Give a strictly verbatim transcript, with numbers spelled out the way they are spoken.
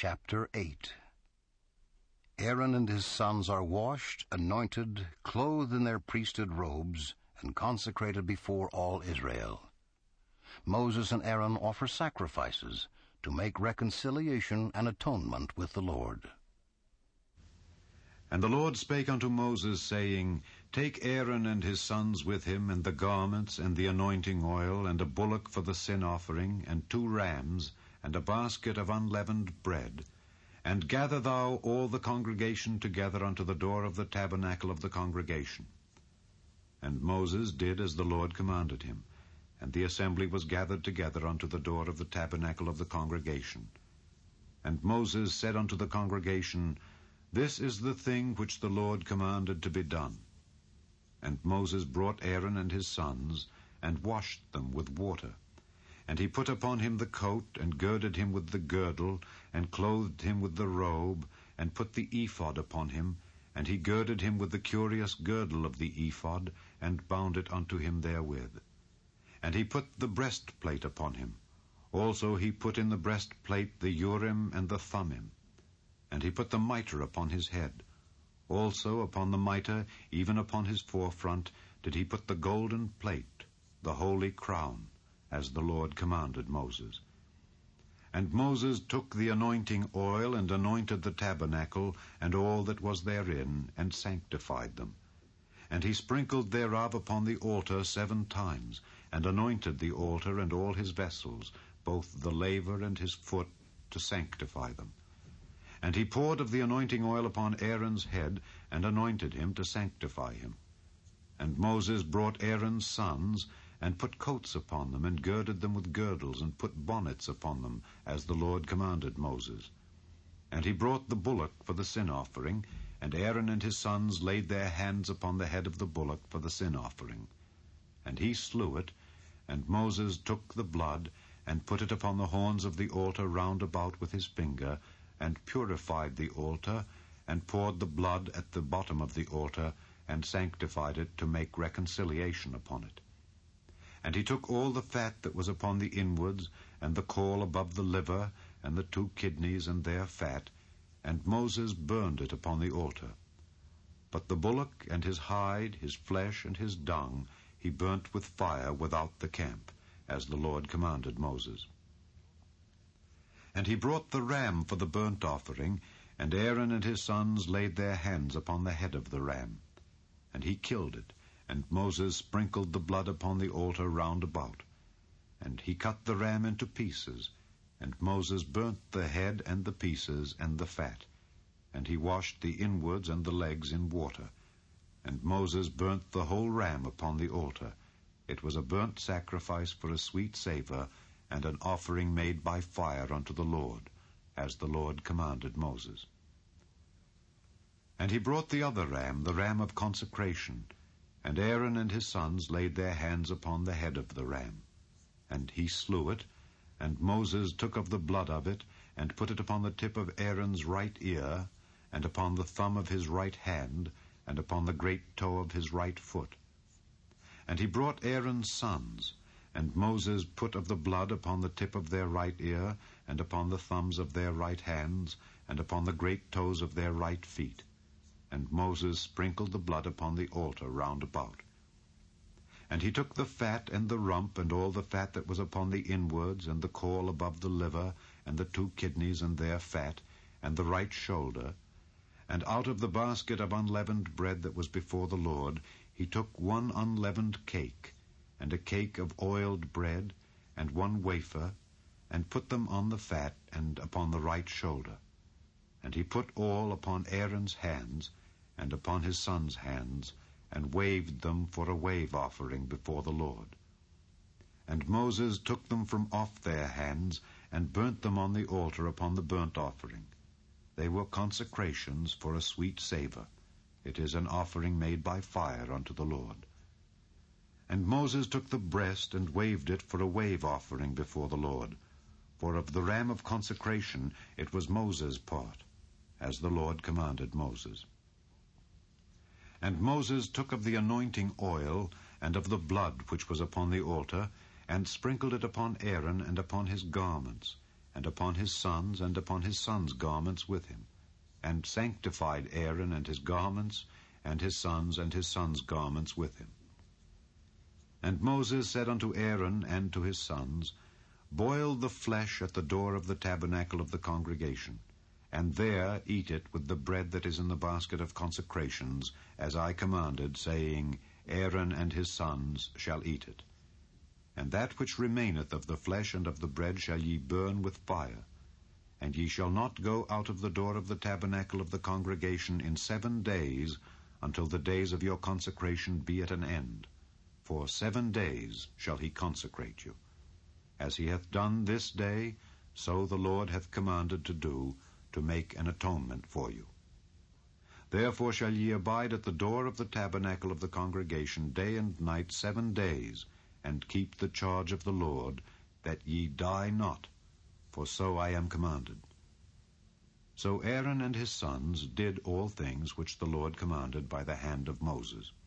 Chapter eight. Aaron and his sons are washed, anointed, clothed in their priesthood robes, and consecrated before all Israel. Moses and Aaron offer sacrifices to make reconciliation and atonement with the Lord. And the Lord spake unto Moses, saying, Take Aaron and his sons with him, and the garments, and the anointing oil, and a bullock for the sin offering, and two rams, and a basket of unleavened bread, and gather thou all the congregation together unto the door of the tabernacle of the congregation. And Moses did as the Lord commanded him, and the assembly was gathered together unto the door of the tabernacle of the congregation. And Moses said unto the congregation, This is the thing which the Lord commanded to be done. And Moses brought Aaron and his sons, and washed them with water. And he put upon him the coat, and girded him with the girdle, and clothed him with the robe, and put the ephod upon him, and he girded him with the curious girdle of the ephod, and bound it unto him therewith. And he put the breastplate upon him. Also he put in the breastplate the Urim and the Thummim. And he put the mitre upon his head. Also upon the mitre, even upon his forefront, did he put the golden plate, the holy crown, as the Lord commanded Moses. And Moses took the anointing oil, and anointed the tabernacle, and all that was therein, and sanctified them. And he sprinkled thereof upon the altar seven times, and anointed the altar and all his vessels, both the laver and his foot, to sanctify them. And he poured of the anointing oil upon Aaron's head, and anointed him to sanctify him. And Moses brought Aaron's sons, and put coats upon them, and girded them with girdles, and put bonnets upon them, as the Lord commanded Moses. And he brought the bullock for the sin offering, and Aaron and his sons laid their hands upon the head of the bullock for the sin offering. And he slew it, and Moses took the blood, and put it upon the horns of the altar round about with his finger, and purified the altar, and poured the blood at the bottom of the altar, and sanctified it to make reconciliation upon it. And he took all the fat that was upon the inwards, and the caul above the liver, and the two kidneys and their fat, and Moses burned it upon the altar. But the bullock and his hide, his flesh and his dung, he burnt with fire without the camp, as the Lord commanded Moses. And he brought the ram for the burnt offering, and Aaron and his sons laid their hands upon the head of the ram. And he killed it, and Moses sprinkled the blood upon the altar round about. And he cut the ram into pieces, and Moses burnt the head and the pieces and the fat. And he washed the inwards and the legs in water. And Moses burnt the whole ram upon the altar. It was a burnt sacrifice for a sweet savour, and an offering made by fire unto the Lord, as the Lord commanded Moses. And he brought the other ram, the ram of consecration, and Aaron and his sons laid their hands upon the head of the ram. And he slew it, and Moses took of the blood of it, and put it upon the tip of Aaron's right ear, and upon the thumb of his right hand, and upon the great toe of his right foot. And he brought Aaron's sons, and Moses put of the blood upon the tip of their right ear, and upon the thumbs of their right hands, and upon the great toes of their right feet. And Moses sprinkled the blood upon the altar round about. And he took the fat and the rump, and all the fat that was upon the inwards, and the caul above the liver, and the two kidneys and their fat, and the right shoulder. And out of the basket of unleavened bread that was before the Lord, he took one unleavened cake, and a cake of oiled bread, and one wafer, and put them on the fat and upon the right shoulder. And he put all upon Aaron's hands, and upon his sons' hands, and waved them for a wave offering before the Lord. And Moses took them from off their hands, and burnt them on the altar upon the burnt offering. They were consecrations for a sweet savour. It is an offering made by fire unto the Lord. And Moses took the breast, and waved it for a wave offering before the Lord. For of the ram of consecration it was Moses' part, as the Lord commanded Moses. And Moses took of the anointing oil, and of the blood which was upon the altar, and sprinkled it upon Aaron and upon his garments, and upon his sons, and upon his sons' garments with him, and sanctified Aaron and his garments, and his sons and his sons' garments with him. And Moses said unto Aaron and to his sons, Boil the flesh at the door of the tabernacle of the congregation, and there eat it with the bread that is in the basket of consecrations, as I commanded, saying, Aaron and his sons shall eat it. And that which remaineth of the flesh and of the bread shall ye burn with fire. And ye shall not go out of the door of the tabernacle of the congregation in seven days, until the days of your consecration be at an end. For seven days shall he consecrate you. As he hath done this day, so the Lord hath commanded to do, to make an atonement for you. Therefore shall ye abide at the door of the tabernacle of the congregation day and night seven days, and keep the charge of the Lord, that ye die not, for so I am commanded. So Aaron and his sons did all things which the Lord commanded by the hand of Moses.